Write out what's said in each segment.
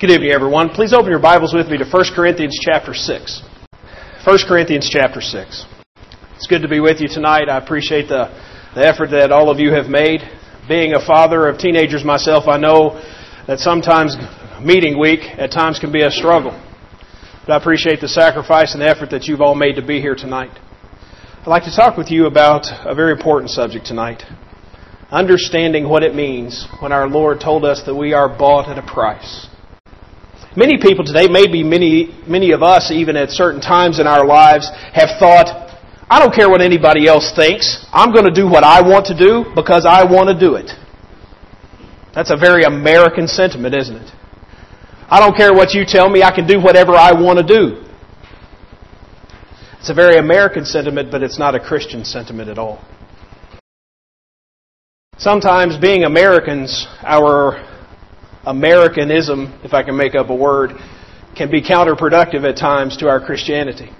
Good evening, everyone. Please open your Bibles with me to 1 Corinthians chapter 6. 1 Corinthians chapter 6. It's good to be with you tonight. I appreciate the effort that all of you have made. Being a father of teenagers myself, I know that sometimes meeting week at times can be a struggle. But I appreciate the sacrifice and the effort that you've all made to be here tonight. I'd like to talk with you about a very important subject tonight. Understanding what it means when our Lord told us that we are bought at a price. Many people today, maybe many of us, even at certain times in our lives, have thought, I don't care what anybody else thinks. I'm going to do what I want to do because I want to do it. That's a very American sentiment, isn't it? I don't care what you tell me. I can do whatever I want to do. It's a very American sentiment, but it's not a Christian sentiment at all. Sometimes being Americans, our Americanism, if I can make up a word, can be counterproductive at times to our Christianity.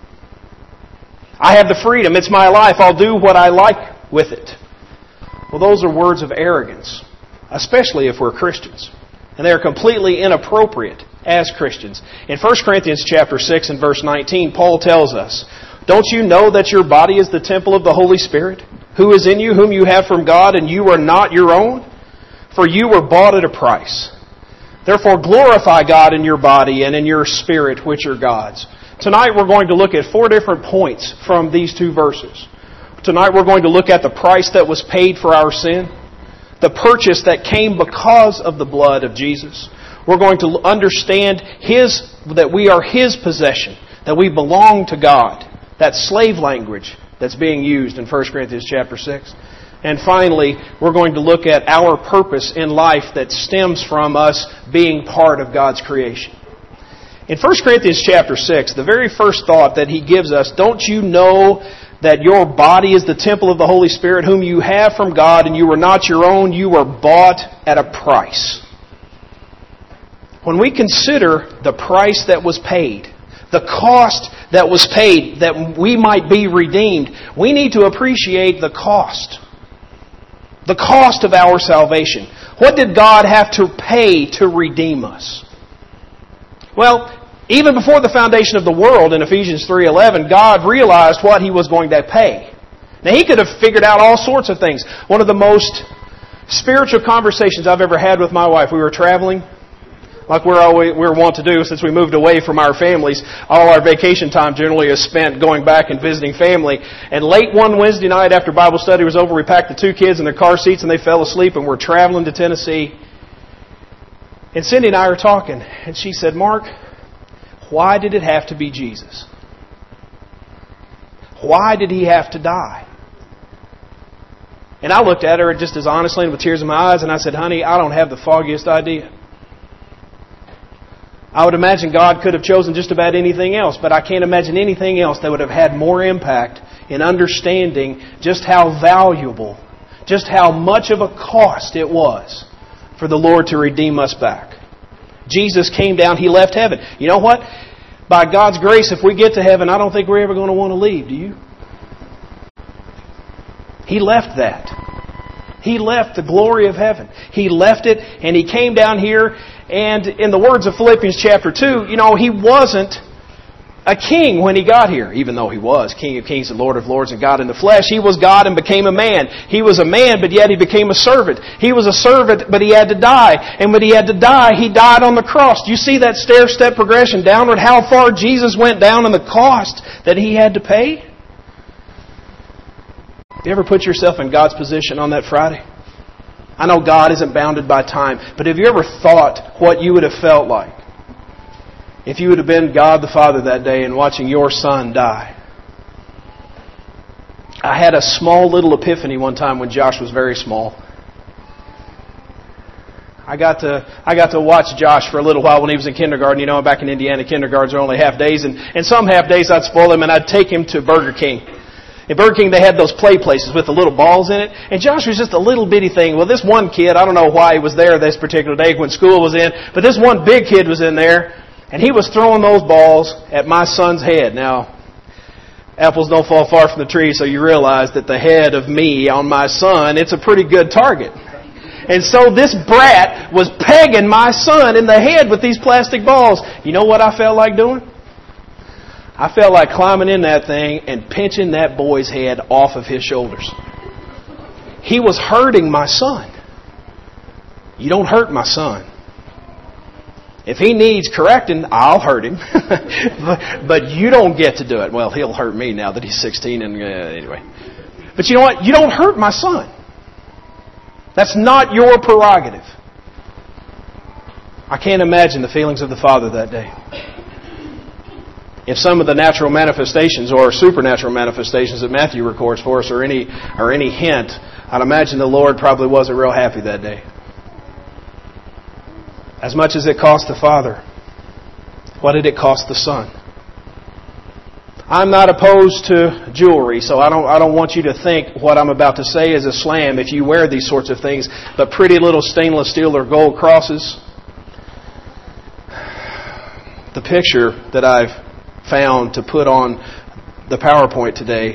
I have the freedom. It's my life. I'll do what I like with it. Well, those are words of arrogance, especially if we're Christians. And they're completely inappropriate as Christians. In 1 Corinthians chapter 6 and verse 19, Paul tells us, don't you know that your body is the temple of the Holy Spirit, who is in you, whom you have from God, and you are not your own? For you were bought at a price. Therefore glorify God in your body and in your spirit, which are God's. Tonight we're going to look at 4 different points from these 2 verses. Tonight we're going to look at the price that was paid for our sin, the purchase that came because of the blood of Jesus. We're going to understand that we are His possession, that we belong to God. That slave language that's being used in 1 Corinthians chapter 6. And finally, we're going to look at our purpose in life that stems from us being part of God's creation. In 1 Corinthians chapter 6, the very first thought that he gives us, don't you know that your body is the temple of the Holy Spirit, whom you have from God, and you are not your own, you were bought at a price. When we consider the price that was paid, the cost that was paid that we might be redeemed, we need to appreciate the cost. The cost of our salvation. What did God have to pay to redeem us? Well, even before the foundation of the world in Ephesians 3:11, God realized what He was going to pay. Now, He could have figured out all sorts of things. One of the most spiritual conversations I've ever had with my wife, we were traveling, like we're wont to do since we moved away from our families. All our vacation time generally is spent going back and visiting family. And late one Wednesday night after Bible study was over, we packed the 2 kids in their car seats and they fell asleep, and we're traveling to Tennessee. And Cindy and I are talking, and she said, Mark, why did it have to be Jesus? Why did He have to die? And I looked at her just as honestly and with tears in my eyes, and I said, honey, I don't have the foggiest idea. I would imagine God could have chosen just about anything else, but I can't imagine anything else that would have had more impact in understanding just how valuable, just how much of a cost it was for the Lord to redeem us back. Jesus came down, He left heaven. You know what? By God's grace, if we get to heaven, I don't think we're ever going to want to leave, do you? He left that. He left the glory of heaven. He left it, and He came down here. And in the words of Philippians chapter 2, He wasn't a king when He got here, even though He was King of Kings and Lord of Lords and God in the flesh. He was God and became a man. He was a man, but yet He became a servant. He was a servant, but He had to die. And when He had to die, He died on the cross. Do you see that stair-step progression downward? How far Jesus went down and the cost that He had to pay? Have you ever put yourself in God's position on that Friday? I know God isn't bounded by time, but have you ever thought what you would have felt like if you would have been God the Father that day and watching your son die? I had a small little epiphany one time when Josh was very small. I got to watch Josh for a little while when he was in kindergarten. Back in Indiana, kindergartens are only half days, and some half days I'd spoil him and I'd take him to Burger King. At Burger King, they had those play places with the little balls in it. And Josh was just a little bitty thing. Well, this one kid, I don't know why he was there this particular day when school was in, but this one big kid was in there, and he was throwing those balls at my son's head. Now, apples don't fall far from the tree, so you realize that the head of me on my son, it's a pretty good target. And so this brat was pegging my son in the head with these plastic balls. You know what I felt like doing? I felt like climbing in that thing and pinching that boy's head off of his shoulders. He was hurting my son. You don't hurt my son. If he needs correcting, I'll hurt him. but you don't get to do it. Well, he'll hurt me now that he's 16 and anyway. But you know what? You don't hurt my son. That's not your prerogative. I can't imagine the feelings of the father that day. If some of the natural manifestations or supernatural manifestations that Matthew records for us are any hint, I'd imagine the Lord probably wasn't real happy that day. As much as it cost the father, what did it cost the son? I'm not opposed to jewelry, so I don't want you to think what I'm about to say is a slam if you wear these sorts of things. But pretty little stainless steel or gold crosses. The picture that I've found to put on the PowerPoint today,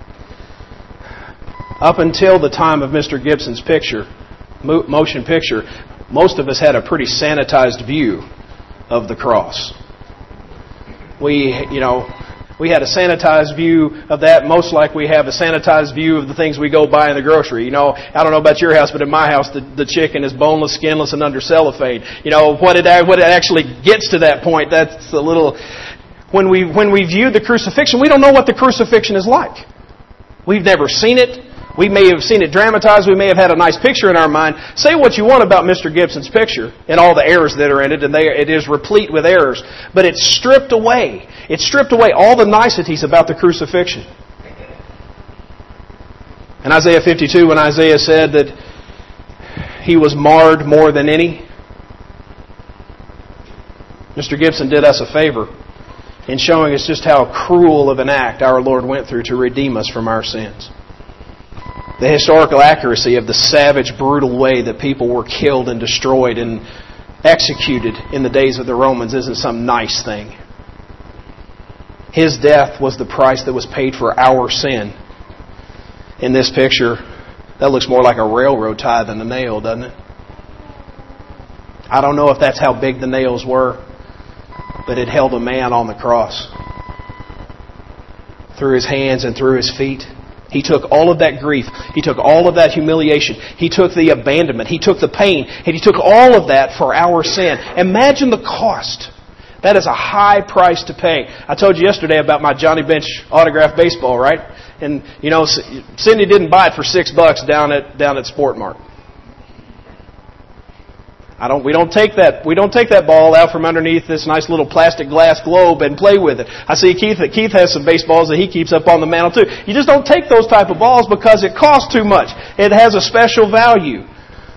up until the time of Mr. Gibson's picture, motion picture, most of us had a pretty sanitized view of the cross. We had a sanitized view of that, most like we have a sanitized view of the things we go buy in the grocery. I don't know about your house, but in my house, the chicken is boneless, skinless, and under cellophane. What it actually gets to that point, that's a little... When we view the crucifixion, we don't know what the crucifixion is like. We've never seen it. We may have seen it dramatized. We may have had a nice picture in our mind. Say what you want about Mr. Gibson's picture and all the errors that are in it, and it is replete with errors. But it's stripped away. It's stripped away all the niceties about the crucifixion. In Isaiah 52, when Isaiah said that he was marred more than any, Mr. Gibson did us a favor in showing us just how cruel of an act our Lord went through to redeem us from our sins. The historical accuracy of the savage, brutal way that people were killed and destroyed and executed in the days of the Romans isn't some nice thing. His death was the price that was paid for our sin. In this picture, that looks more like a railroad tie than a nail, doesn't it? I don't know if that's how big the nails were, but it held a man on the cross. Through his hands and through his feet. He took all of that grief. He took all of that humiliation. He took the abandonment. He took the pain. And He took all of that for our sin. Imagine the cost. That is a high price to pay. I told you yesterday about my Johnny Bench autographed baseball, right? And, Cindy didn't buy it for $6 down at Sport Mart. We don't take that ball out from underneath this nice little plastic glass globe and play with it. I see Keith has some baseballs that he keeps up on the mantle too. You just don't take those type of balls because it costs too much. It has a special value.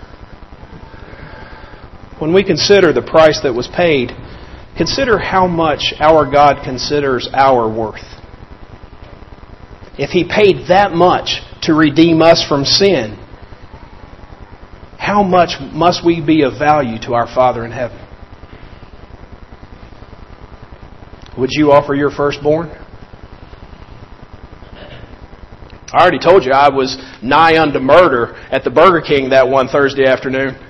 When we consider the price that was paid, consider how much our God considers our worth. If He paid that much to redeem us from sin, how much must we be of value to our Father in heaven? Would you offer your firstborn? I already told you I was nigh unto murder at the Burger King that one Thursday afternoon.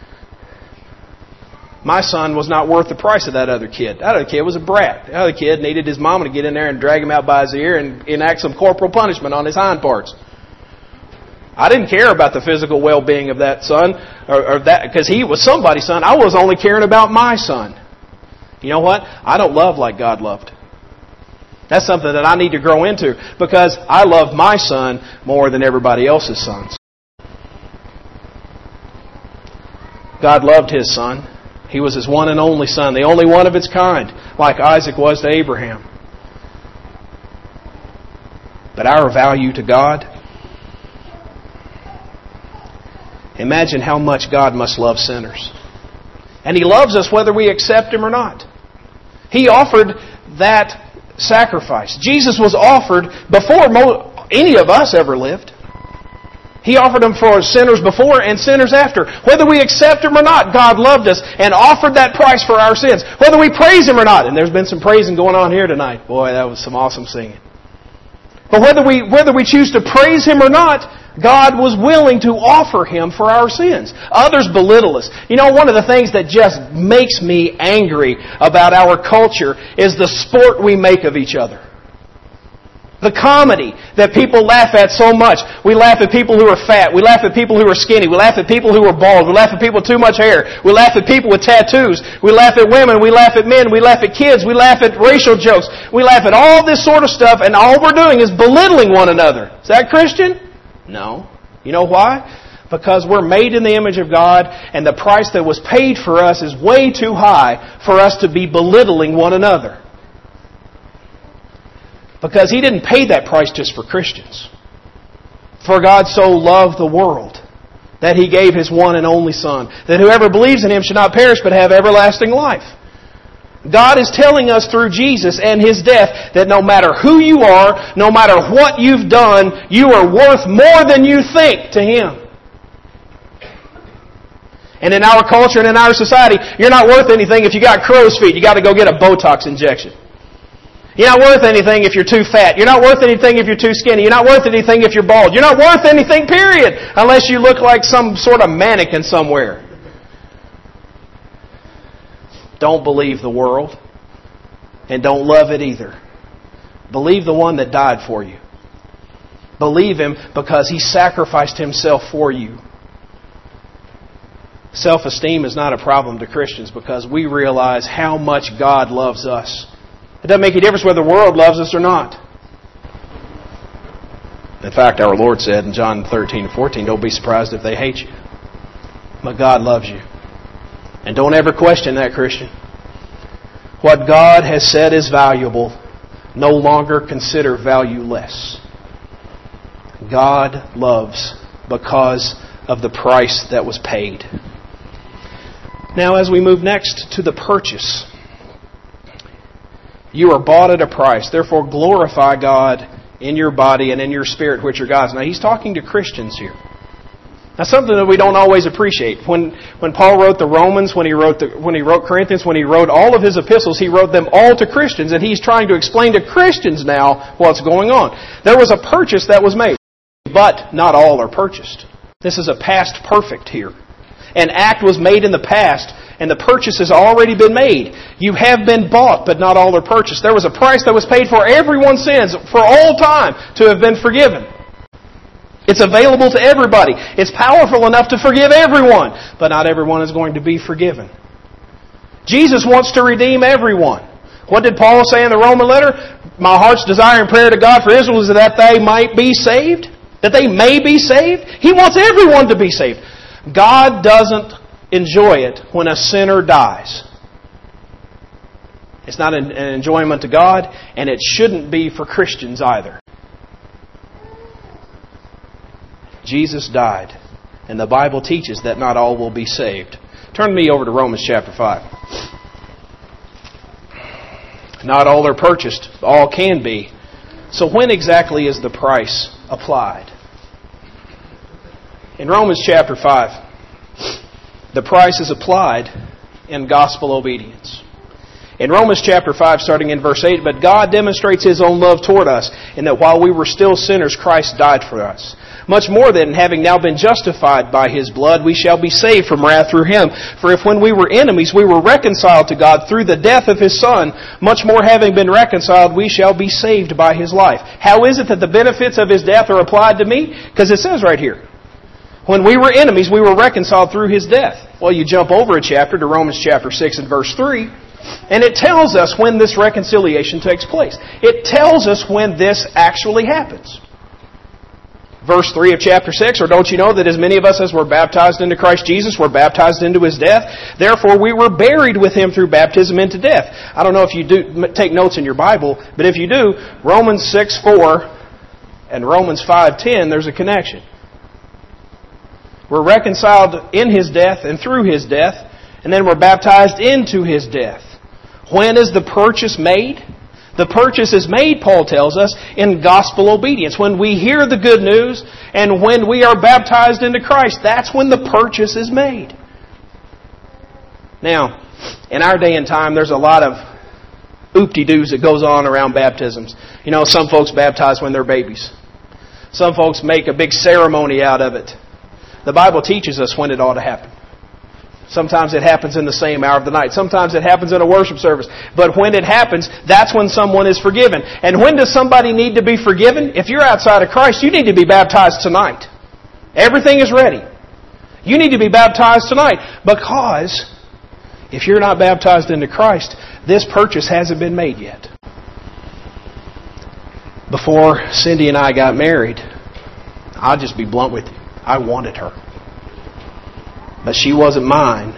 My son was not worth the price of that other kid. That other kid was a brat. The other kid needed his mama to get in there and drag him out by his ear and enact some corporal punishment on his hind parts. I didn't care about the physical well-being of that son, or that because he was somebody's son. I was only caring about my son. You know what? I don't love like God loved. That's something that I need to grow into because I love my son more than everybody else's sons. God loved His son. He was His one and only son, the only one of its kind, like Isaac was to Abraham. But our value to God, imagine how much God must love sinners. And He loves us whether we accept Him or not. He offered that sacrifice. Jesus was offered before any of us ever lived. He offered Him for sinners before and sinners after. Whether we accept Him or not, God loved us and offered that price for our sins. Whether we praise Him or not, and there's been some praising going on here tonight. Boy, that was some awesome singing. But whether we choose to praise Him or not, God was willing to offer Him for our sins. Others belittle us. You know, one of the things that just makes me angry about our culture is the sport we make of each other. The comedy that people laugh at so much. We laugh at people who are fat. We laugh at people who are skinny. We laugh at people who are bald. We laugh at people with too much hair. We laugh at people with tattoos. We laugh at women. We laugh at men. We laugh at kids. We laugh at racial jokes. We laugh at all this sort of stuff, and all we're doing is belittling one another. Is that Christian? No. You know why? Because we're made in the image of God, and the price that was paid for us is way too high for us to be belittling one another. Because He didn't pay that price just for Christians. For God so loved the world that He gave His one and only Son, that whoever believes in Him should not perish but have everlasting life. God is telling us through Jesus and His death that no matter who you are, no matter what you've done, you are worth more than you think to Him. And in our culture and in our society, you're not worth anything if you got crow's feet. You got to go get a Botox injection. You're not worth anything if you're too fat. You're not worth anything if you're too skinny. You're not worth anything if you're bald. You're not worth anything, period, unless you look like some sort of mannequin somewhere. Don't believe the world, and don't love it either. Believe the one that died for you. Believe Him because He sacrificed Himself for you. Self-esteem is not a problem to Christians because we realize how much God loves us. It doesn't make any difference whether the world loves us or not. In fact, our Lord said in John 13:14, don't be surprised if they hate you. But God loves you. And don't ever question that, Christian. What God has said is valuable, no longer consider valueless. God loves because of the price that was paid. Now, as we move next to the purchase. You are bought at a price. Therefore, glorify God in your body and in your spirit, which are God's. Now, He's talking to Christians here. Now, something that we don't always appreciate. When Paul wrote the Romans, when he wrote Corinthians, when he wrote all of his epistles, he wrote them all to Christians, and he's trying to explain to Christians now what's going on. There was a purchase that was made, but not all are purchased. This is a past perfect here. An act was made in the past, and the purchase has already been made. You have been bought, but not all are purchased. There was a price that was paid for everyone's sins for all time to have been forgiven. It's available to everybody. It's powerful enough to forgive everyone, but not everyone is going to be forgiven. Jesus wants to redeem everyone. What did Paul say in the Roman letter? My heart's desire and prayer to God for Israel is that they might be saved. That they may be saved. He wants everyone to be saved. God doesn't enjoy it when a sinner dies. It's not an enjoyment to God, and it shouldn't be for Christians either. Jesus died, and the Bible teaches that not all will be saved. Turn me over to Romans chapter 5. Not all are purchased, all can be. So when exactly is the price applied? In Romans chapter 5, the price is applied in gospel obedience. In Romans chapter 5, starting in verse 8, but God demonstrates His own love toward us, in that while we were still sinners, Christ died for us. Much more than, having now been justified by His blood, we shall be saved from wrath through Him. For if when we were enemies, we were reconciled to God through the death of His Son, much more having been reconciled, we shall be saved by His life. How is it that the benefits of His death are applied to me? Because it says right here, when we were enemies, we were reconciled through His death. Well, you jump over a chapter to Romans chapter 6 and verse 3, and it tells us when this reconciliation takes place. It tells us when this actually happens. Verse 3 of chapter 6, or don't you know that as many of us as were baptized into Christ Jesus were baptized into His death? Therefore we were buried with Him through baptism into death. I don't know if you do take notes in your Bible, but if you do, Romans 6:4 and Romans 5:10, there's a connection. We're reconciled in His death and through His death, and then we're baptized into His death. When is the purchase made? The purchase is made, Paul tells us, in gospel obedience. When we hear the good news and when we are baptized into Christ, that's when the purchase is made. Now, in our day and time, there's a lot of oop-de-doos that goes on around baptisms. You know, some folks baptize when they're babies. Some folks make a big ceremony out of it. The Bible teaches us when it ought to happen. Sometimes it happens in the same hour of the night. Sometimes it happens in a worship service. But when it happens, that's when someone is forgiven. And when does somebody need to be forgiven? If you're outside of Christ, you need to be baptized tonight. Everything is ready. You need to be baptized tonight. Because if you're not baptized into Christ, this purchase hasn't been made yet. Before Cindy and I got married, I'll just be blunt with you. I wanted her. But she wasn't mine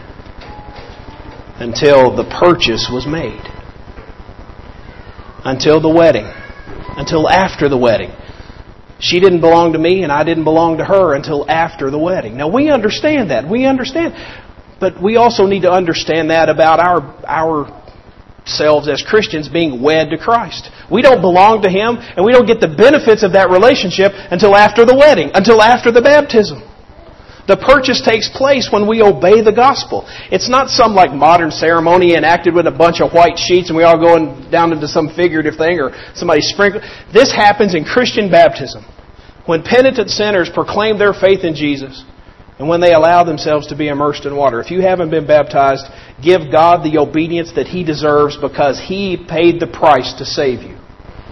until the purchase was made. Until the wedding. Until after the wedding. She didn't belong to me and I didn't belong to her until after the wedding. Now we understand that. But we also need to understand that about ourselves as Christians being wed to Christ. We don't belong to Him and we don't get the benefits of that relationship until after the wedding, until after the baptism. The purchase takes place when we obey the gospel. It's not some like modern ceremony enacted with a bunch of white sheets and we all going down into some figurative thing or somebody sprinkle. This happens in Christian baptism. When penitent sinners proclaim their faith in Jesus and when they allow themselves to be immersed in water. If you haven't been baptized, give God the obedience that He deserves because He paid the price to save you.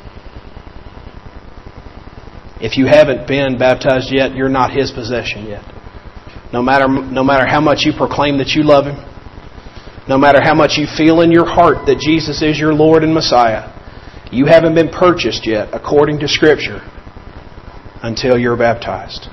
If you haven't been baptized yet, you're not His possession yet. No matter how much you proclaim that you love Him, no matter how much you feel in your heart that Jesus is your Lord and Messiah, you haven't been purchased yet, according to Scripture, until you're baptized.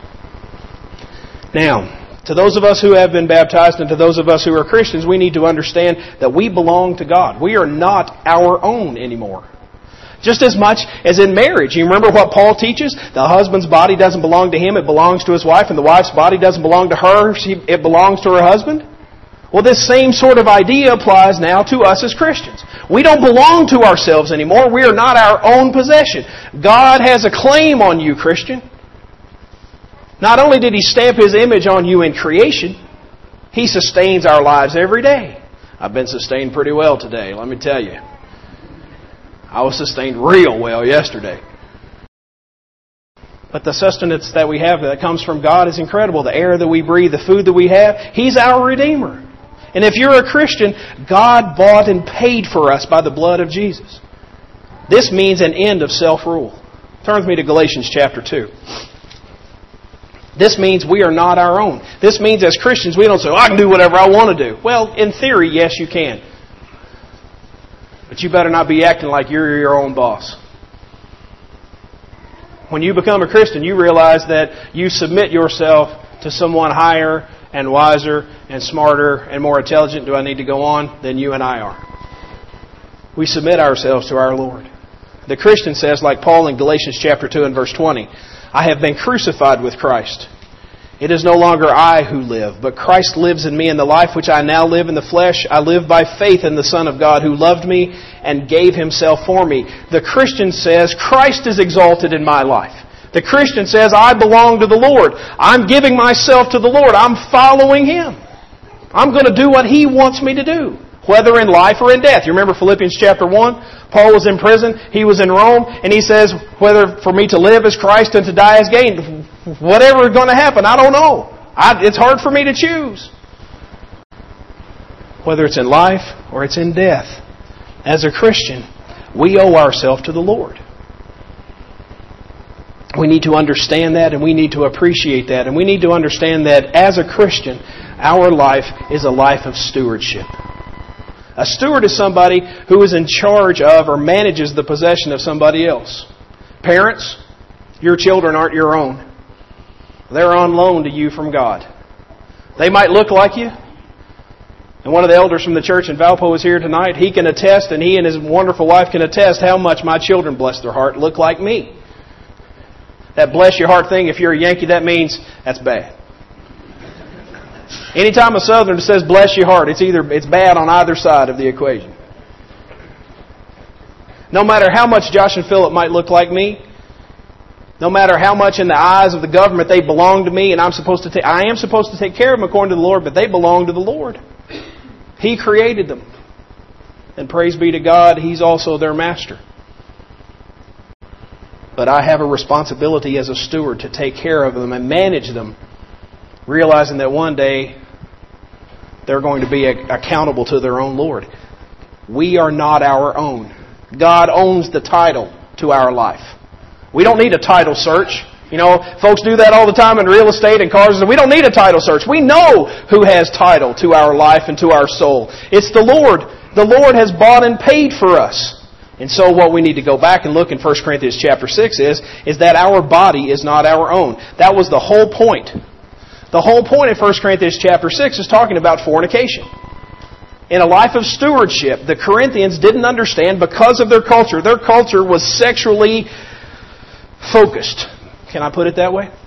Now, to those of us who have been baptized and to those of us who are Christians, we need to understand that we belong to God. We are not our own anymore. Just as much as in marriage. You remember what Paul teaches? The husband's body doesn't belong to him, it belongs to his wife, and the wife's body doesn't belong to her, it belongs to her husband. Well, this same sort of idea applies now to us as Christians. We don't belong to ourselves anymore. We are not our own possession. God has a claim on you, Christian. Not only did He stamp His image on you in creation, He sustains our lives every day. I've been sustained pretty well today, let me tell you. I was sustained real well yesterday. But the sustenance that we have that comes from God is incredible. The air that we breathe, the food that we have, He's our Redeemer. And if you're a Christian, God bought and paid for us by the blood of Jesus. This means an end of self-rule. Turn with me to Galatians chapter 2. This means we are not our own. This means as Christians we don't say, I can do whatever I want to do. Well, in theory, yes, you can. But you better not be acting like you're your own boss. When you become a Christian, you realize that you submit yourself to someone higher and wiser and smarter and more intelligent, do I need to go on, than you and I are. We submit ourselves to our Lord. The Christian says, like Paul in Galatians chapter 2 and verse 20, I have been crucified with Christ. It is no longer I who live, but Christ lives in me, and the life which I now live in the flesh, I live by faith in the Son of God who loved me and gave Himself for me. The Christian says, Christ is exalted in my life. The Christian says, I belong to the Lord. I'm giving myself to the Lord. I'm following Him. I'm going to do what He wants me to do, whether in life or in death. You remember Philippians chapter 1? Paul was in prison. He was in Rome. And he says, whether for me to live is Christ and to die is gain. Whatever is going to happen, I don't know. It's hard for me to choose. Whether it's in life or it's in death. As a Christian, we owe ourselves to the Lord. We need to understand that and we need to appreciate that. And we need to understand that as a Christian, our life is a life of stewardship. A steward is somebody who is in charge of or manages the possession of somebody else. Parents, your children aren't your own. They're on loan to you from God. They might look like you. And one of the elders from the church in Valpo is here tonight. He can attest, and he and his wonderful wife can attest how much my children, bless their heart, look like me. That bless your heart thing, if you're a Yankee, that means that's bad. Anytime a Southerner says bless your heart, it's bad on either side of the equation. No matter how much Josh and Philip might look like me, no matter how much in the eyes of the government they belong to me, and I am supposed to take care of them according to the Lord, but they belong to the Lord. He created them. And praise be to God, He's also their master. But I have a responsibility as a steward to take care of them and manage them, realizing that one day they're going to be accountable to their own Lord. We are not our own. God owns the title to our life. We don't need a title search. You know, folks do that all the time in real estate and cars. We don't need a title search. We know who has title to our life and to our soul. It's the Lord. The Lord has bought and paid for us. And so what we need to go back and look in 1 Corinthians chapter 6 is that our body is not our own. That was the whole point. The whole point of 1 Corinthians chapter 6 is talking about fornication. In a life of stewardship, the Corinthians didn't understand because of their culture. Their culture was sexually focused. Can I put it that way?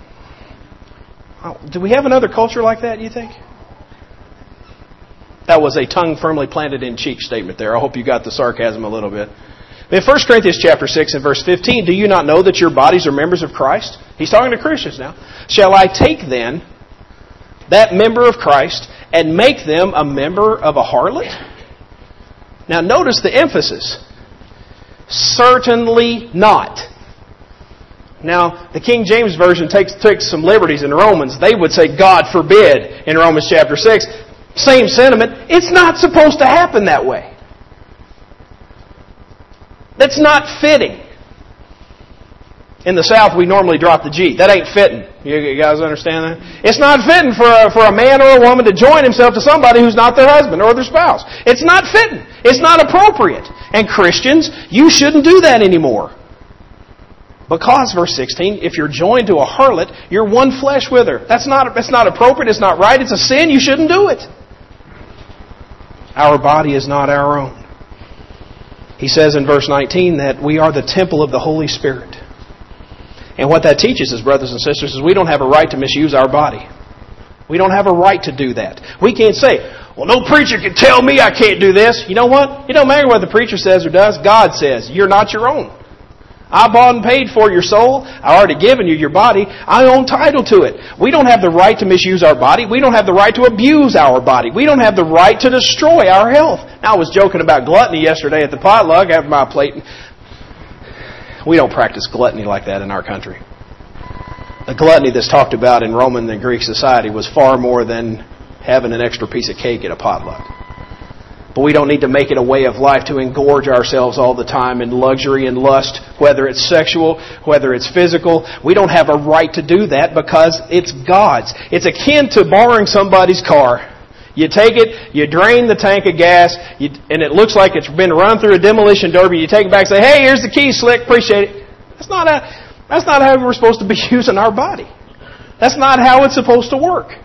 Do we have another culture like that, you think? That was a tongue firmly planted in cheek statement there. I hope you got the sarcasm a little bit. In 1 Corinthians chapter 6 and verse 15, do you not know that your bodies are members of Christ? He's talking to Christians now. Shall I take then that member of Christ and make them a member of a harlot? Now notice the emphasis. Certainly not. Now, the King James Version takes some liberties in Romans. They would say, God forbid, in Romans chapter 6. Same sentiment. It's not supposed to happen that way. That's not fitting. In the South, we normally drop the G. That ain't fitting. You guys understand that? It's not fitting for a man or a woman to join himself to somebody who's not their husband or their spouse. It's not fitting. It's not appropriate. And Christians, you shouldn't do that anymore. Because, verse 16, if you're joined to a harlot, you're one flesh with her. That's not appropriate. It's not right. It's a sin. You shouldn't do it. Our body is not our own. He says in verse 19 that we are the temple of the Holy Spirit. And what that teaches us, brothers and sisters, is we don't have a right to misuse our body. We don't have a right to do that. We can't say, well, no preacher can tell me I can't do this. You know what? It don't matter what the preacher says or does. God says, you're not your own. I bought and paid for your soul. I already given you your body. I own title to it. We don't have the right to misuse our body. We don't have the right to abuse our body. We don't have the right to destroy our health. Now, I was joking about gluttony yesterday at the potluck after my plate. We don't practice gluttony like that in our country. The gluttony that's talked about in Roman and Greek society was far more than having an extra piece of cake at a potluck. But we don't need to make it a way of life to engorge ourselves all the time in luxury and lust, whether it's sexual, whether it's physical. We don't have a right to do that because it's God's. It's akin to borrowing somebody's car. You take it, you drain the tank of gas, and it looks like it's been run through a demolition derby. You take it back and say, hey, here's the key, Slick, appreciate it. That's not how we're supposed to be using our body. That's not how it's supposed to work.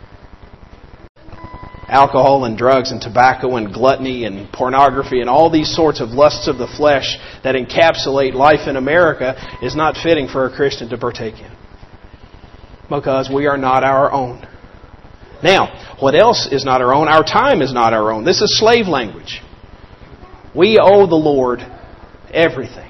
Alcohol and drugs and tobacco and gluttony and pornography and all these sorts of lusts of the flesh that encapsulate life in America is not fitting for a Christian to partake in. Because we are not our own. Now, what else is not our own? Our time is not our own. This is slave language. We owe the Lord everything.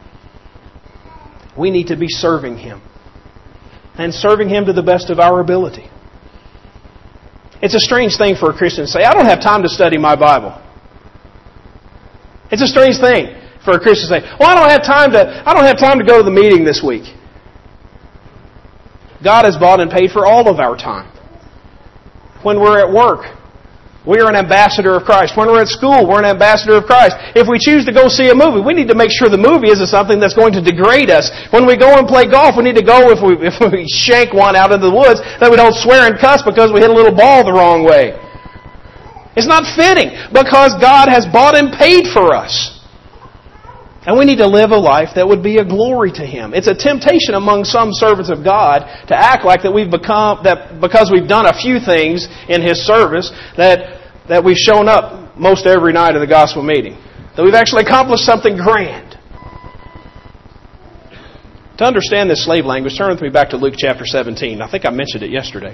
We need to be serving Him. And serving Him to the best of our ability. It's a strange thing for a Christian to say, I don't have time to study my Bible. It's a strange thing for a Christian to say, well, I don't have time to go to the meeting this week. God has bought and paid for all of our time. When we're at work, we are an ambassador of Christ. When we're at school, we're an ambassador of Christ. If we choose to go see a movie, we need to make sure the movie isn't something that's going to degrade us. When we go and play golf, we need to go, if we shank one out into the woods, that we don't swear and cuss because we hit a little ball the wrong way. It's not fitting because God has bought and paid for us. And we need to live a life that would be a glory to Him. It's a temptation among some servants of God to act like that because we've done a few things in His service that we've shown up most every night of the gospel meeting. That we've actually accomplished something grand. To understand this slave language, turn with me back to Luke chapter 17. I think I mentioned it yesterday.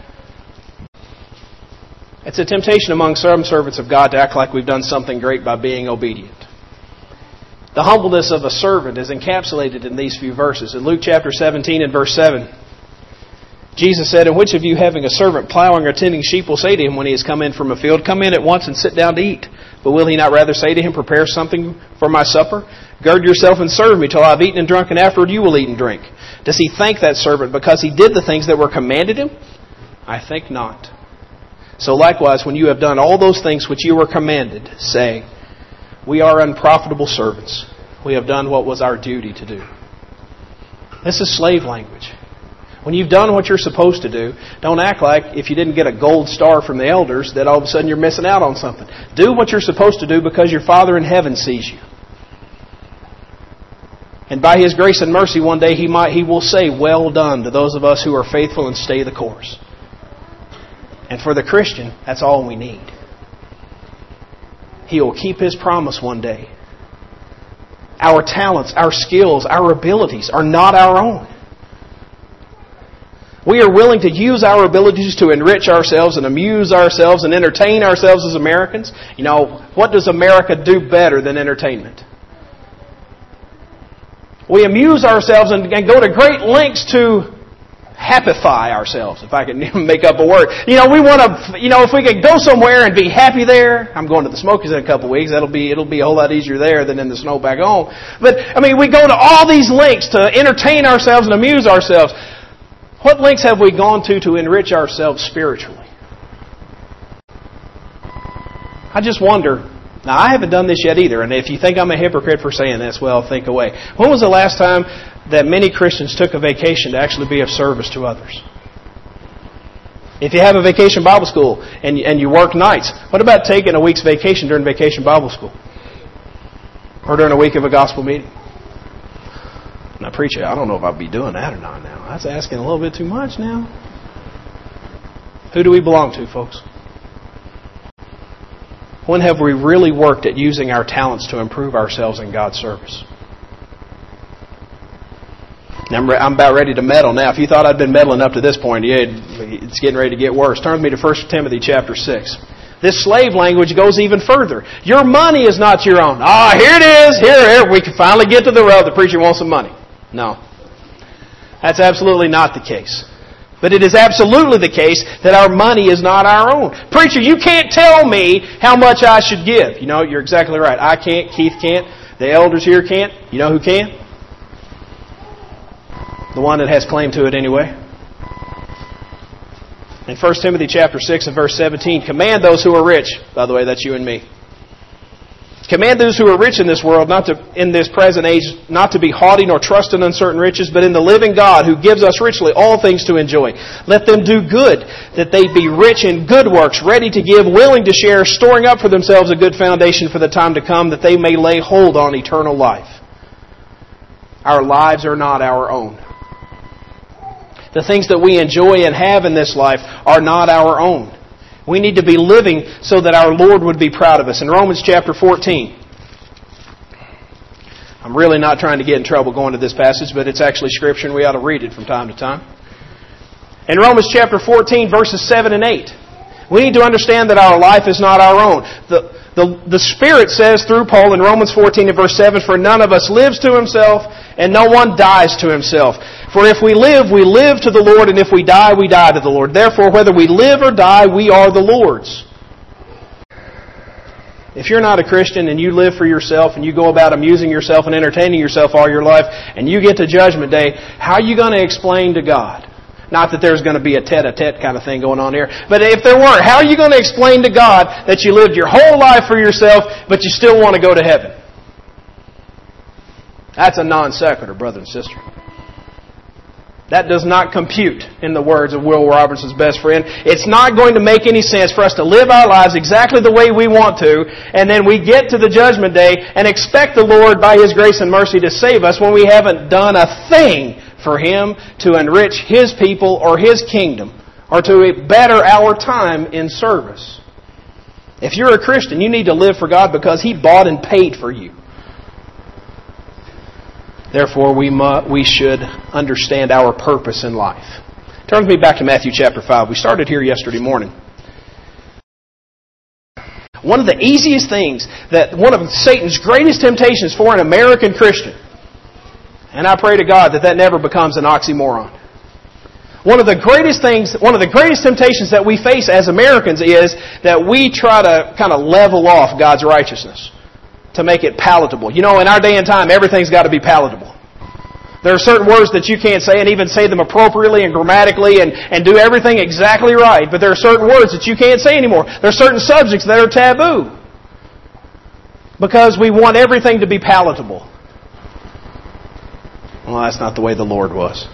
It's a temptation among some servants of God to act like we've done something great by being obedient. The humbleness of a servant is encapsulated in these few verses. In Luke chapter 17 and verse 7, Jesus said, and which of you having a servant plowing or tending sheep will say to him when he has come in from a field, come in at once and sit down to eat? But will he not rather say to him, prepare something for my supper? Gird yourself and serve me till I have eaten and drunk, and afterward you will eat and drink. Does he thank that servant because he did the things that were commanded him? I think not. So likewise, when you have done all those things which you were commanded, say, we are unprofitable servants. We have done what was our duty to do. This is slave language. When you've done what you're supposed to do, don't act like if you didn't get a gold star from the elders that all of a sudden you're missing out on something. Do what you're supposed to do because your Father in heaven sees you. And by His grace and mercy, one day He will say, well done, to those of us who are faithful and stay the course. And for the Christian, that's all we need. He will keep His promise one day. Our talents, our skills, our abilities are not our own. We are willing to use our abilities to enrich ourselves and amuse ourselves and entertain ourselves as Americans. You know, what does America do better than entertainment? We amuse ourselves and go to great lengths to happify ourselves, if I can make up a word. You know, we want to, if we could go somewhere and be happy there. I'm going to the Smokies in a couple of weeks. It'll be a whole lot easier there than in the snow back home. But, we go to all these lengths to entertain ourselves and amuse ourselves. What lengths have we gone to enrich ourselves spiritually? I just wonder. Now, I haven't done this yet either, and if you think I'm a hypocrite for saying this, well, think away. When was the last time that many Christians took a vacation to actually be of service to others? If you have a vacation Bible school and you work nights, what about taking a week's vacation during vacation Bible school? Or during a week of a gospel meeting? Now, preacher, I don't know if I'll be doing that or not now. That's asking a little bit too much now. Who do we belong to, folks? When have we really worked at using our talents to improve ourselves in God's service? I'm about ready to meddle now. If you thought I'd been meddling up to this point, yeah, it's getting ready to get worse. Turn with me to 1 Timothy chapter 6. This slave language goes even further. Your money is not your own. Here it is. Here. We can finally get to the road. The preacher wants some money. No. That's absolutely not the case. But it is absolutely the case that our money is not our own. Preacher, you can't tell me how much I should give. You know, you're exactly right. I can't. Keith can't. The elders here can't. You know who can? The one that has claim to it anyway. In 1 Timothy chapter 6 and verse 17, command those who are rich. By the way, that's you and me. Command those who are rich in this world, in this present age, not to be haughty nor trust in uncertain riches, but in the living God who gives us richly all things to enjoy. Let them do good, that they be rich in good works, ready to give, willing to share, storing up for themselves a good foundation for the time to come, that they may lay hold on eternal life. Our lives are not our own. The things that we enjoy and have in this life are not our own. We need to be living so that our Lord would be proud of us. In Romans chapter 14, I'm really not trying to get in trouble going to this passage, but it's actually Scripture and we ought to read it from time to time. In Romans chapter 14, verses 7 and 8, we need to understand that our life is not our own. The Spirit says through Paul in Romans 14 and verse 7, for none of us lives to himself, and no one dies to himself. For if we live to the Lord, and if we die to the Lord. Therefore, whether we live or die, we are the Lord's. If you're not a Christian and you live for yourself and you go about amusing yourself and entertaining yourself all your life, and you get to Judgment Day, how are you going to explain to God? Not that there's going to be a tete-a-tete kind of thing going on here. But if there were, how are you going to explain to God that you lived your whole life for yourself, but you still want to go to heaven? That's a non sequitur, brother and sister. That does not compute, in the words of Will Robertson's best friend. It's not going to make any sense for us to live our lives exactly the way we want to, and then we get to the Judgment Day and expect the Lord, by His grace and mercy, to save us when we haven't done a thing for Him to enrich His people or His kingdom, or to better our time in service. If you're a Christian, you need to live for God because He bought and paid for you. Therefore, we should understand our purpose in life. Turn with me back to Matthew chapter 5. We started here yesterday morning. One of the easiest things, one of Satan's greatest temptations for an American Christian, and I pray to God that never becomes an oxymoron. One of the greatest temptations that we face as Americans is that we try to kind of level off God's righteousness. to make it palatable. You know, in our day and time, everything's got to be palatable. There are certain words that you can't say and even say them appropriately and grammatically and do everything exactly right. But there are certain words that you can't say anymore. There are certain subjects that are taboo. Because we want everything to be palatable. Well, that's not the way the Lord was.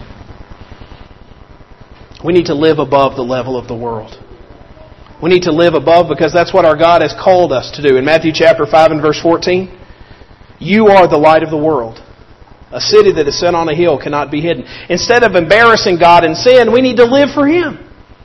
We need to live above the level of the world. We need to live above because that's what our God has called us to do. In Matthew chapter 5 and verse 14, you are the light of the world. A city that is set on a hill cannot be hidden. Instead of embarrassing God in sin, we need to live for Him.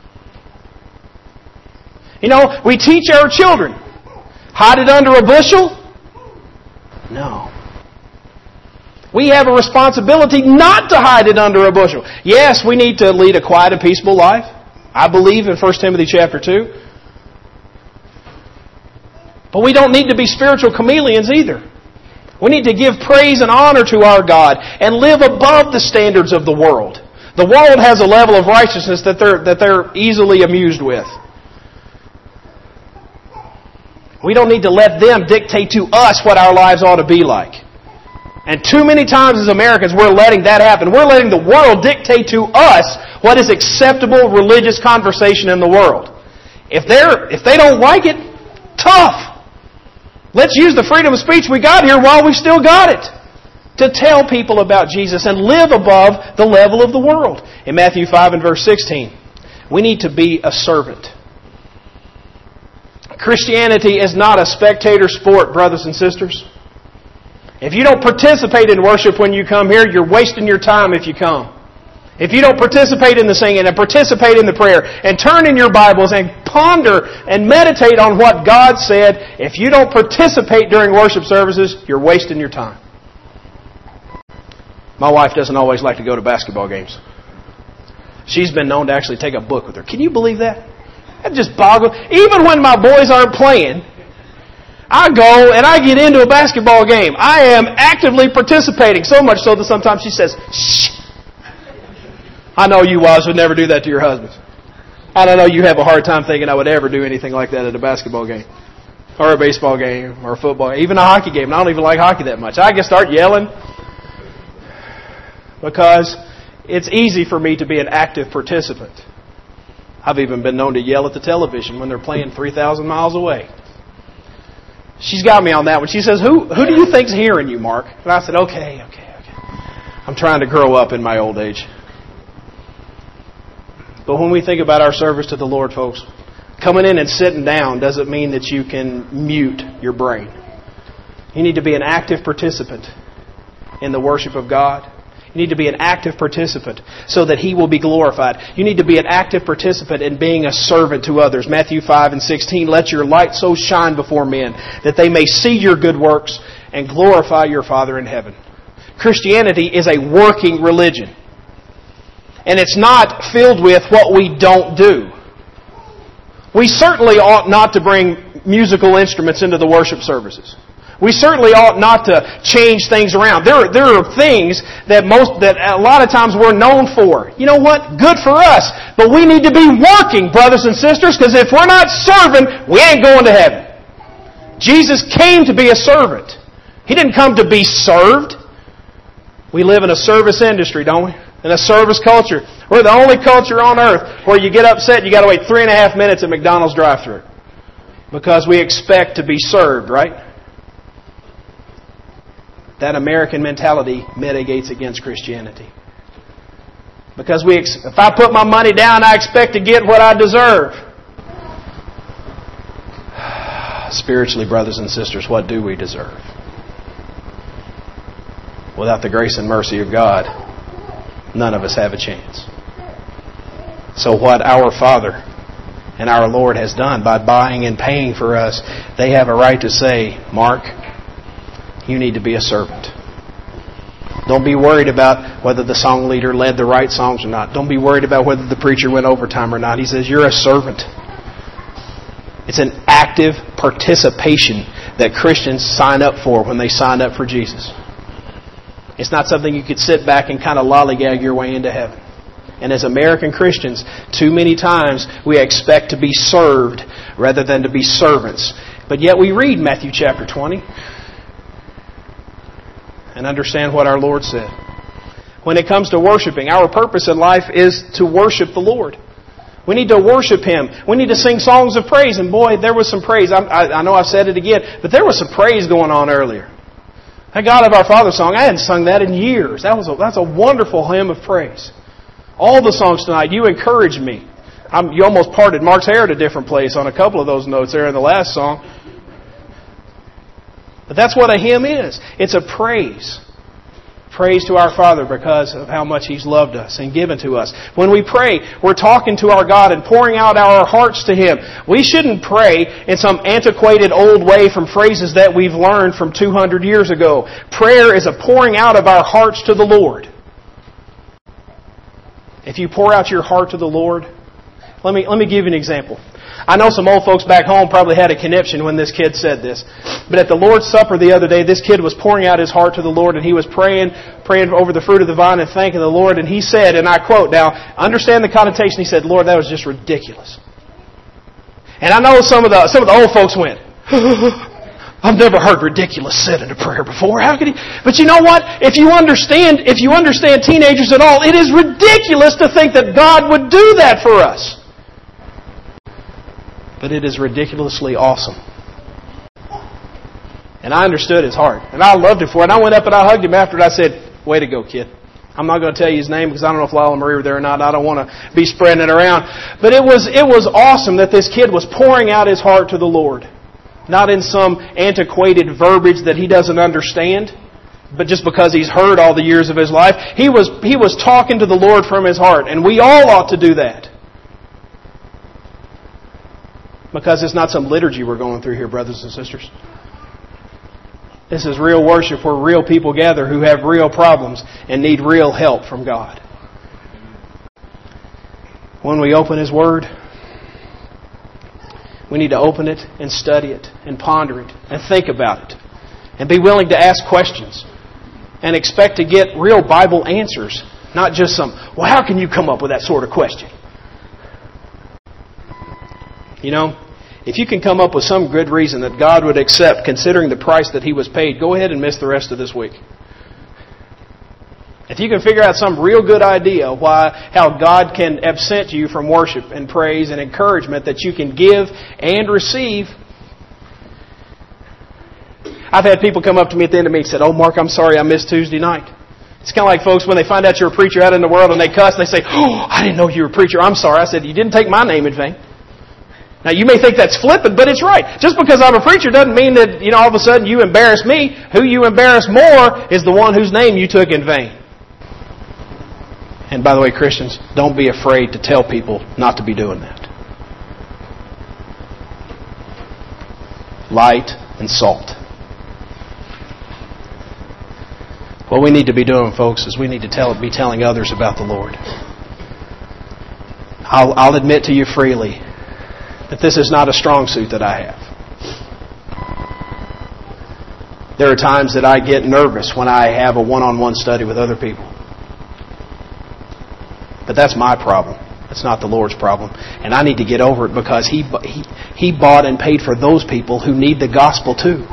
You know, we teach our children, hide it under a bushel? No. We have a responsibility not to hide it under a bushel. Yes, we need to lead a quiet and peaceable life. I believe in 1 Timothy chapter 2. But we don't need to be spiritual chameleons either. We need to give praise and honor to our God and live above the standards of the world. The world has a level of righteousness that they're easily amused with. We don't need to let them dictate to us what our lives ought to be like. And too many times as Americans, we're letting that happen. We're letting the world dictate to us what is acceptable religious conversation in the world. If they don't like it, tough. Let's use the freedom of speech we got here while we've still got it to tell people about Jesus and live above the level of the world. In Matthew 5 and verse 16, we need to be a servant. Christianity is not a spectator sport, brothers and sisters. If you don't participate in worship when you come here, you're wasting your time if you come. If you don't participate in the singing and participate in the prayer and turn in your Bibles and ponder and meditate on what God said, if you don't participate during worship services, you're wasting your time. My wife doesn't always like to go to basketball games. She's been known to actually take a book with her. Can you believe that? That just boggles. Even when my boys aren't playing, I go and I get into a basketball game. I am actively participating, so much so that sometimes she says, shh. I know you wives would never do that to your husbands. I don't know, you have a hard time thinking I would ever do anything like that at a basketball game. Or a baseball game, or a football game, even a hockey game. I don't even like hockey that much. I can start yelling because it's easy for me to be an active participant. I've even been known to yell at the television when they're playing 3,000 miles away. She's got me on that one. She says, who do you think's hearing you, Mark? And I said, okay. I'm trying to grow up in my old age. But when we think about our service to the Lord, folks, coming in and sitting down doesn't mean that you can mute your brain. You need to be an active participant in the worship of God. You need to be an active participant so that He will be glorified. You need to be an active participant in being a servant to others. Matthew 5 and 16, let your light so shine before men that they may see your good works and glorify your Father in heaven. Christianity is a working religion. And it's not filled with what we don't do. We certainly ought not to bring musical instruments into the worship services. We certainly ought not to change things around. There are things that a lot of times we're known for. You know what? Good for us. But we need to be working, brothers and sisters, because if we're not serving, we ain't going to heaven. Jesus came to be a servant. He didn't come to be served. We live in a service industry, don't we? In a service culture. We're the only culture on earth where you get upset, you got to wait 3.5 minutes at McDonald's drive-thru. Because we expect to be served, right? That American mentality mitigates against Christianity. Because if I put my money down, I expect to get what I deserve. Spiritually, brothers and sisters, what do we deserve? Without the grace and mercy of God, none of us have a chance. So what our Father and our Lord has done by buying and paying for us, they have a right to say, Mark, you need to be a servant. Don't be worried about whether the song leader led the right songs or not. Don't be worried about whether the preacher went overtime or not. He says, you're a servant. It's an active participation that Christians sign up for when they sign up for Jesus. It's not something you could sit back and kind of lollygag your way into heaven. And as American Christians, too many times we expect to be served rather than to be servants. But yet we read Matthew chapter 20. and understand what our Lord said. When it comes to worshiping, our purpose in life is to worship the Lord. We need to worship Him. We need to sing songs of praise. And boy, there was some praise. I know I've said it again, but there was some praise going on earlier. That God of Our Father song, I hadn't sung that in years. That's a wonderful hymn of praise. All the songs tonight, you encouraged me. You almost parted Mark's hair at a different place on a couple of those notes there in the last song. But that's what a hymn is. It's a praise. Praise to our Father because of how much He's loved us and given to us. When we pray, we're talking to our God and pouring out our hearts to Him. We shouldn't pray in some antiquated old way from phrases that we've learned from 200 years ago. Prayer is a pouring out of our hearts to the Lord. If you pour out your heart to the Lord, let me give you an example. I know some old folks back home probably had a conniption when this kid said this. But at the Lord's Supper the other day, this kid was pouring out his heart to the Lord, and he was praying over the fruit of the vine and thanking the Lord. And he said, and I quote, now, understand the connotation, he said, Lord, that was just ridiculous. And I know some of the old folks went, I've never heard ridiculous said in a prayer before. How could he? But you know what? If you understand teenagers at all, it is ridiculous to think that God would do that for us. But it is ridiculously awesome. And I understood his heart. And I loved him for it. And I went up and I hugged him after it. I said, way to go, kid. I'm not going to tell you his name because I don't know if Lyle and Marie were there or not. I don't want to be spreading it around. But it was awesome that this kid was pouring out his heart to the Lord. Not in some antiquated verbiage that he doesn't understand, but just because he's heard all the years of his life. He was talking to the Lord from his heart. And we all ought to do that. Because it's not some liturgy we're going through here, brothers and sisters. This is real worship where real people gather who have real problems and need real help from God. When we open His Word, we need to open it and study it and ponder it and think about it and be willing to ask questions and expect to get real Bible answers, not just some, well, how can you come up with that sort of question? You know, if you can come up with some good reason that God would accept considering the price that He was paid, go ahead and miss the rest of this week. If you can figure out some real good idea how God can absent you from worship and praise and encouragement that you can give and receive. I've had people come up to me at the end of the meeting and said, oh, Mark, I'm sorry I missed Tuesday night. It's kind of like folks when they find out you're a preacher out in the world and they cuss, they say, oh, I didn't know you were a preacher. I'm sorry. I said, you didn't take my name in vain. Now, you may think that's flippant, but it's right. Just because I'm a preacher doesn't mean that, all of a sudden you embarrass me. Who you embarrass more is the one whose name you took in vain. And by the way, Christians, don't be afraid to tell people not to be doing that. Light and salt. What we need to be doing, folks, is we need to be telling others about the Lord. I'll admit to you freely that this is not a strong suit that I have. There are times that I get nervous when I have a one-on-one study with other people. But that's my problem. That's not the Lord's problem. And I need to get over it because He bought and paid for those people who need the gospel too.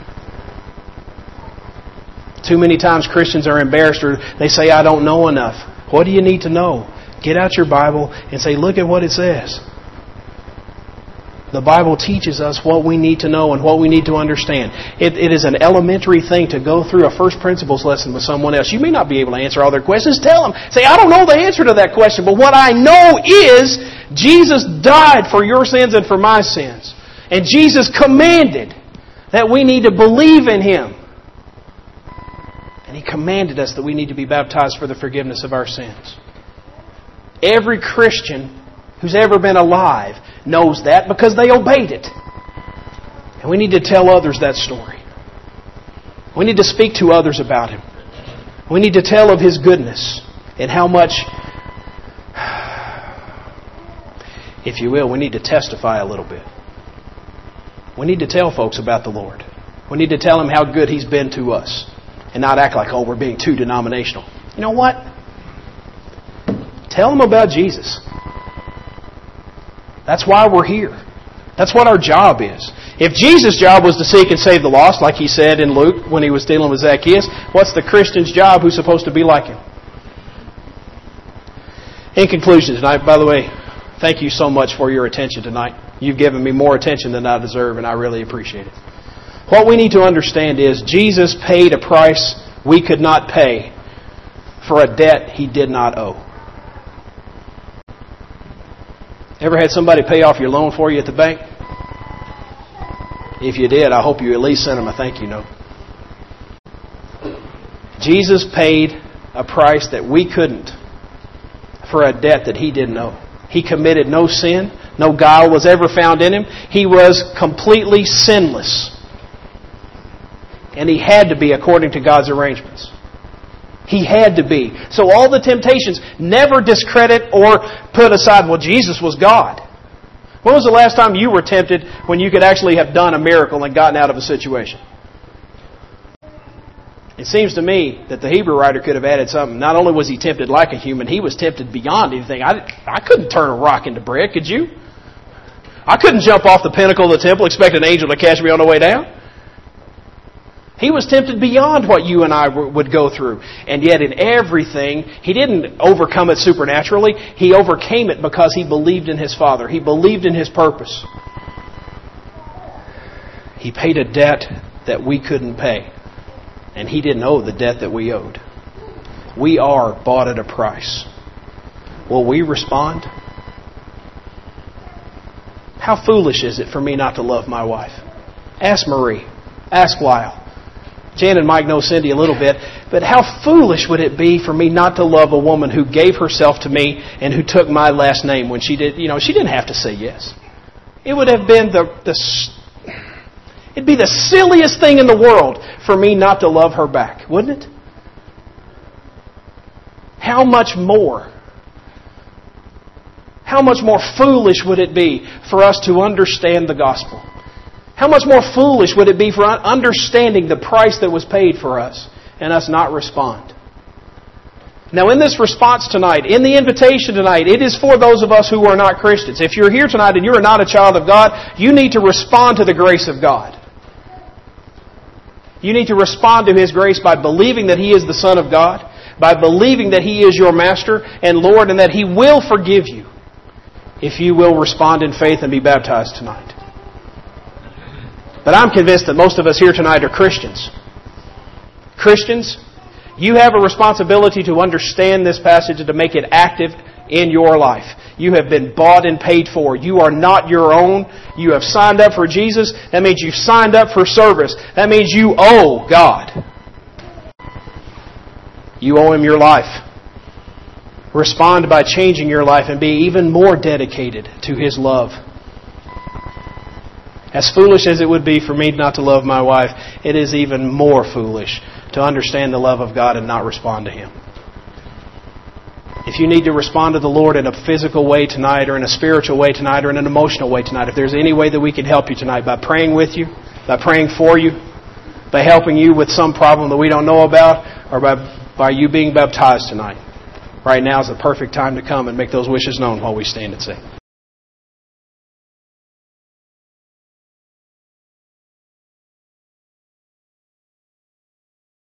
Too many times Christians are embarrassed or they say, I don't know enough. What do you need to know? Get out your Bible and say, look at what it says. The Bible teaches us what we need to know and what we need to understand. It is an elementary thing to go through a first principles lesson with someone else. You may not be able to answer all their questions. Tell them. Say, I don't know the answer to that question, but what I know is Jesus died for your sins and for my sins. And Jesus commanded that we need to believe in Him. And He commanded us that we need to be baptized for the forgiveness of our sins. Every Christian who's ever been alive knows that because they obeyed it. And we need to tell others that story. We need to speak to others about Him. We need to tell of His goodness and how much, if you will, we need to testify a little bit. We need to tell folks about the Lord. We need to tell them how good He's been to us and not act like, oh, we're being too denominational. You know what? Tell them about Jesus. That's why we're here. That's what our job is. If Jesus' job was to seek and save the lost, like He said in Luke when He was dealing with Zacchaeus, what's the Christian's job who's supposed to be like Him? In conclusion tonight, by the way, thank you so much for your attention tonight. You've given me more attention than I deserve, and I really appreciate it. What we need to understand is Jesus paid a price we could not pay for a debt He did not owe. Ever had somebody pay off your loan for you at the bank? If you did, I hope you at least sent them a thank you note. Jesus paid a price that we couldn't for a debt that He didn't owe. He committed no sin. No guile was ever found in Him. He was completely sinless. And He had to be according to God's arrangements. He had to be. So all the temptations, never discredit or put aside, well, Jesus was God. When was the last time you were tempted when you could actually have done a miracle and gotten out of a situation? It seems to me that the Hebrew writer could have added something. Not only was he tempted like a human, he was tempted beyond anything. I couldn't turn a rock into bread, could you? I couldn't jump off the pinnacle of the temple, expect an angel to catch me on the way down. He was tempted beyond what you and I would go through. And yet in everything, He didn't overcome it supernaturally. He overcame it because He believed in His Father. He believed in His purpose. He paid a debt that we couldn't pay. And He didn't owe the debt that we owed. We are bought at a price. Will we respond? How foolish is it for me not to love my wife? Ask Marie. Ask Lyle. Jan and Mike know Cindy a little bit, but how foolish would it be for me not to love a woman who gave herself to me and who took my last name when she did? She didn't have to say yes. It would have been it'd be the silliest thing in the world for me not to love her back, wouldn't it? How much more foolish would it be for us to understand the gospel? How much more foolish would it be for understanding the price that was paid for us and us not respond? Now in this response tonight, in the invitation tonight, it is for those of us who are not Christians. If you're here tonight and you are not a child of God, you need to respond to the grace of God. You need to respond to His grace by believing that He is the Son of God, by believing that He is your Master and Lord, and that He will forgive you if you will respond in faith and be baptized tonight. But I'm convinced that most of us here tonight are Christians. Christians, you have a responsibility to understand this passage and to make it active in your life. You have been bought and paid for. You are not your own. You have signed up for Jesus. That means you've signed up for service. That means you owe God. You owe Him your life. Respond by changing your life and be even more dedicated to His love. As foolish as it would be for me not to love my wife, it is even more foolish to understand the love of God and not respond to Him. If you need to respond to the Lord in a physical way tonight, or in a spiritual way tonight, or in an emotional way tonight, if there's any way that we can help you tonight by praying with you, by praying for you, by helping you with some problem that we don't know about, or by you being baptized tonight, right now is the perfect time to come and make those wishes known while we stand and sing.